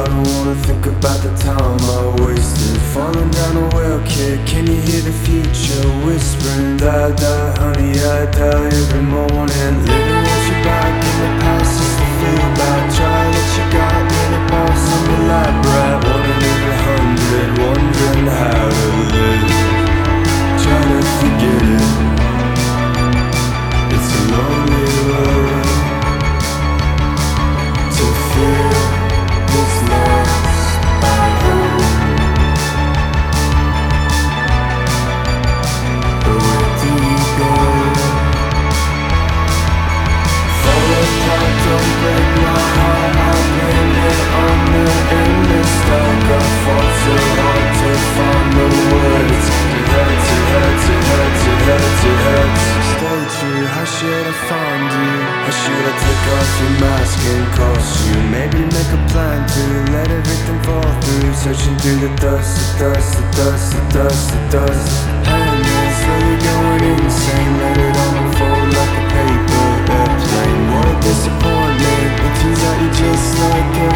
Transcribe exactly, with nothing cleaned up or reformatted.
I don't wanna think about the time I wasted falling down a well kick. Can you hear the future whispering? Die, die, honey, I die every morning. Living with you back in the past just to feel bad. Try what you got, let it bounce on the lap right. One in a hundred, wondering how to live. Try to forget it. It's a lonely road to feel this lost at home. But where do you go? Fall apart, don't break my heart. I blame it on the endless dark. I fought so hard to find the words. It hurts, it hurts, it hurts, it hurts, it hurts. Stay true, how should I find you? How should I take off your mask and costume? Maybe make a plan to let everything fall through. Searching through the dust, the dust, the dust, the dust, the dust. Hand me slowly going insane. Let it all unfold like a paper airplane. What a disappointment. It turns out you're just like